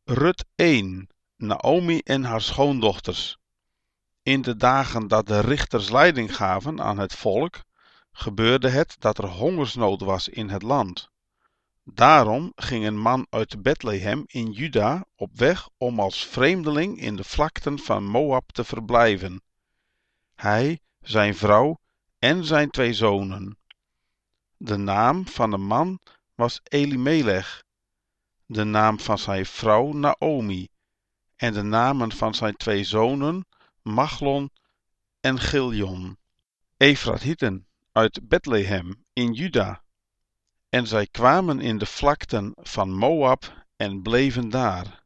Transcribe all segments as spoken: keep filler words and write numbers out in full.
Rut één. Naomi en haar schoondochters. In de dagen dat de richters leiding gaven aan het volk, gebeurde het dat er hongersnood was in het land. Daarom ging een man uit Bethlehem in Juda op weg om als vreemdeling in de vlakten van Moab te verblijven. Hij, zijn vrouw en zijn twee zonen. De naam van de man was Elimelech, de naam van zijn vrouw Naomi, en de namen van zijn twee zonen Machlon en Giljon, Efrathieten uit Bethlehem in Juda. En zij kwamen in de vlakten van Moab en bleven daar.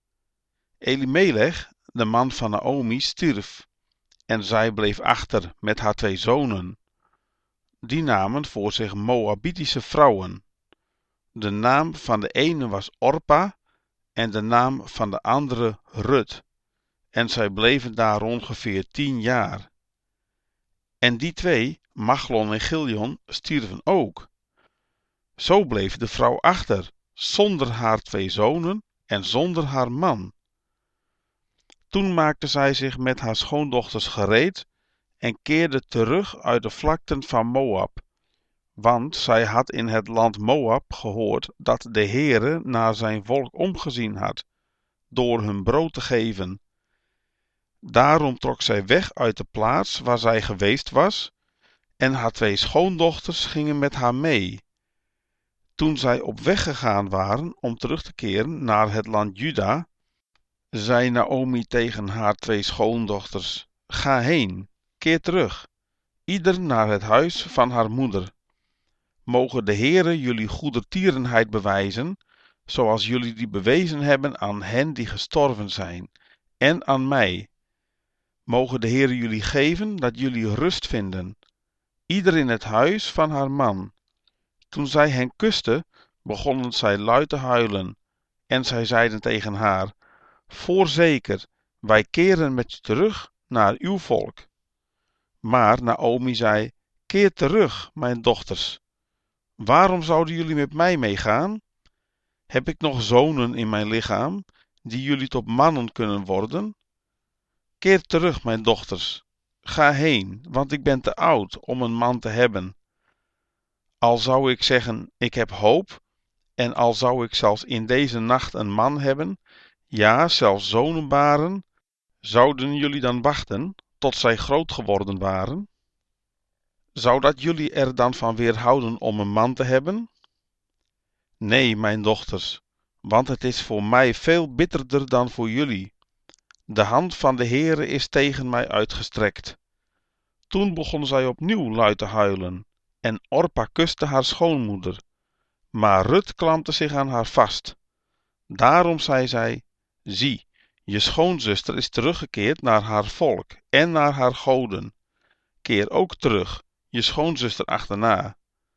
Elimelech, de man van Naomi, stierf, en zij bleef achter met haar twee zonen. Die namen voor zich Moabitische vrouwen. De naam van de ene was Orpa en de naam van de andere Rut, en zij bleven daar ongeveer tien jaar. En die twee, Machlon en Giljon, stierven ook. Zo bleef de vrouw achter, zonder haar twee zonen en zonder haar man. Toen maakte zij zich met haar schoondochters gereed en keerde terug uit de vlakten van Moab, want zij had in het land Moab gehoord dat de Heere naar zijn volk omgezien had, door hun brood te geven. Daarom trok zij weg uit de plaats waar zij geweest was, en haar twee schoondochters gingen met haar mee. Toen zij op weg gegaan waren om terug te keren naar het land Juda, zei Naomi tegen haar twee schoondochters: Ga heen, keer terug, ieder naar het huis van haar moeder. Mogen de Heere jullie goedertierenheid bewijzen, zoals jullie die bewezen hebben aan hen die gestorven zijn, en aan mij. Mogen de Heere jullie geven dat jullie rust vinden, ieder in het huis van haar man. Toen zij hen kuste, begonnen zij luid te huilen, en zij zeiden tegen haar: Voorzeker, wij keren met je terug naar uw volk. Maar Naomi zei: Keer terug, mijn dochters. Waarom zouden jullie met mij meegaan? Heb ik nog zonen in mijn lichaam, die jullie tot mannen kunnen worden? Keer terug, mijn dochters. Ga heen, want ik ben te oud om een man te hebben. Al zou ik zeggen, ik heb hoop, en al zou ik zelfs in deze nacht een man hebben, ja, zelfs zonen baren, zouden jullie dan wachten tot zij groot geworden waren? Zou dat jullie er dan van weerhouden om een man te hebben? Nee, mijn dochters, want het is voor mij veel bitterder dan voor jullie. De hand van de Heere is tegen mij uitgestrekt. Toen begon zij opnieuw luid te huilen, en Orpa kuste haar schoonmoeder, maar Rut klampte zich aan haar vast. Daarom zei zij: Zie, je schoonzuster is teruggekeerd naar haar volk en naar haar goden. Keer ook terug, je schoonzuster achterna.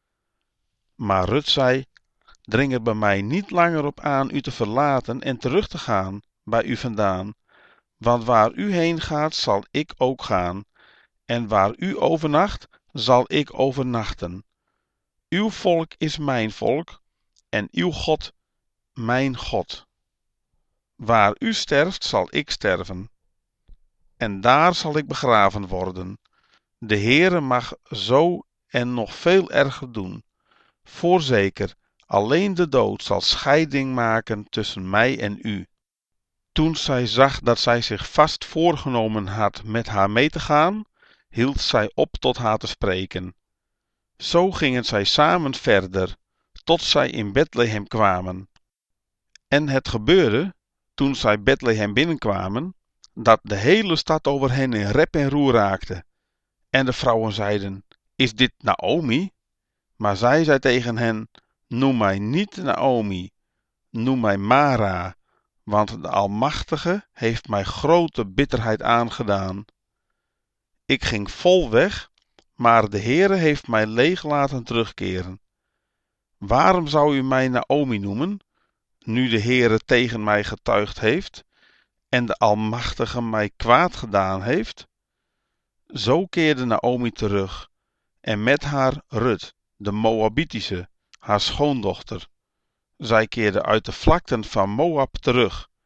Maar Rut zei: Dring er bij mij niet langer op aan u te verlaten en terug te gaan bij u vandaan, want waar u heen gaat, zal ik ook gaan, en waar u overnacht, zal ik overnachten. Uw volk is mijn volk, en uw God mijn God. Waar u sterft, zal ik sterven, en daar zal ik begraven worden. De Heere mag zo en nog veel erger doen. Voorzeker, alleen de dood zal scheiding maken tussen mij en u. Toen zij zag dat zij zich vast voorgenomen had met haar mee te gaan, hield zij op tot haar te spreken. Zo gingen zij samen verder, tot zij in Bethlehem kwamen. En het gebeurde, toen zij Bethlehem binnenkwamen, dat de hele stad over hen in rep en roer raakte. En de vrouwen zeiden: Is dit Naomi? Maar zij zei tegen hen: Noem mij niet Naomi, noem mij Mara, want de Almachtige heeft mij grote bitterheid aangedaan. Ik ging vol weg, maar de Heere heeft mij leeg laten terugkeren. Waarom zou u mij Naomi noemen, nu de Heere tegen mij getuigd heeft en de Almachtige mij kwaad gedaan heeft? Zo keerde Naomi terug, en met haar Rut, de Moabitische, haar schoondochter. Zij keerde uit de vlakten van Moab terug,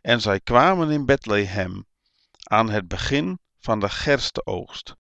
en zij kwamen in Bethlehem aan het begin van de gersteoogst.